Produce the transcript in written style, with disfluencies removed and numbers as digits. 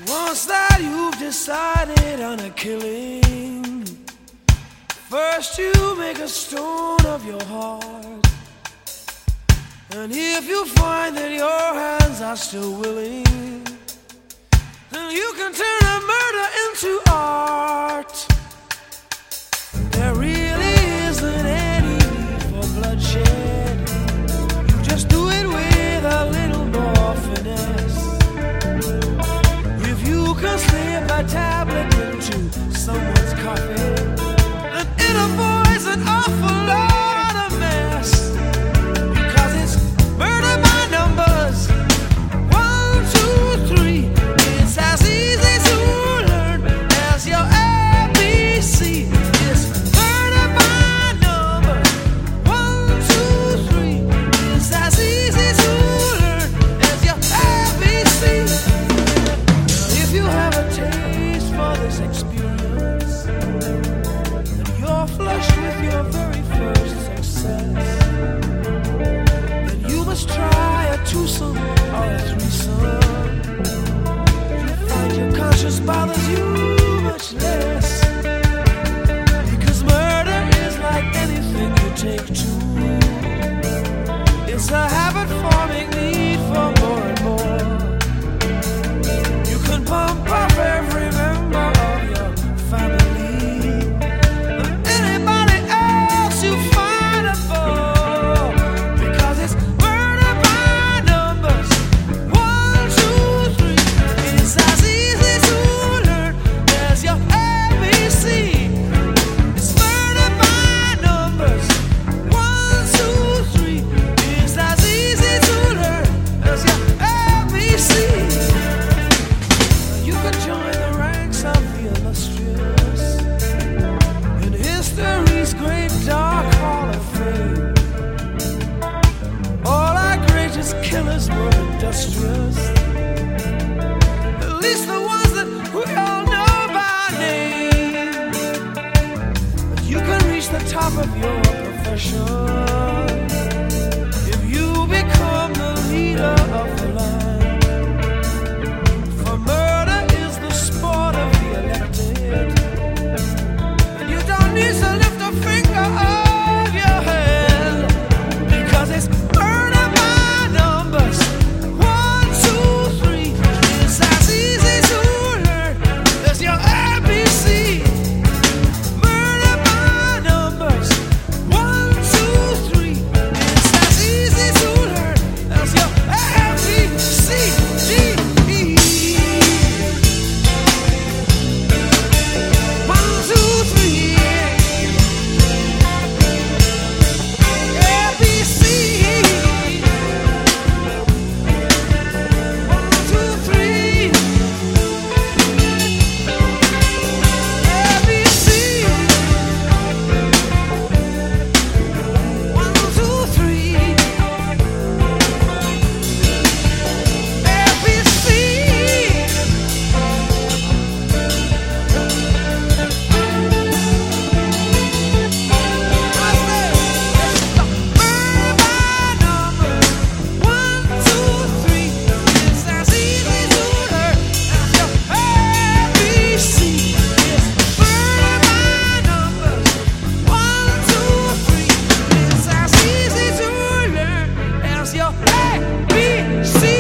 Once that you've decided on a killing, first you make a stone of your heart. And if you find that your hands are still willing, then you can turn a murder into art. There really isn't any need for bloodshed. You just do it with a little more finesse. If you can slip a tablet into someone's coffee, then it avoids an awful lot of mess. Because it's murder by numbers. 1, 2, 3. It's as easy to learn as your ABC. It's murder by numbers. 1, 2, 3. It's as easy to learn as your ABC. If you have a taste for this experience, and you're flushed with your very first success, then you must try a twosome or a threesome. You find your conscience bothers you much less, because murder is like anything you take to. It's a habit-forming need for more and more. You can pump up every member of your family than anybody else you find a bore, because it's murder by numbers. 1, 2, 3. It's as easy to learn as your ABC. It's murder by numbers. 1, 2, 3. It's as easy to learn as your ABC. You can join the ranks of the illustrious in history's great dark hall of fame. All our greatest killers were industrious, at least the ones that we all know by name. But you can reach the top of your profession if you become the leader of the land. For murder is the sport of the elected, and you don't need to lift a finger of your hand, because it's murder by numbers. 1, 2, 3. It's as easy to learn as your ABC. Murder by numbers. 1, 2, 3. It's as easy to learn as your ABC. G, E. 1, 2, 3. ABC. 1, 2, 3. ABC. 1, 2, 3. Your ABC.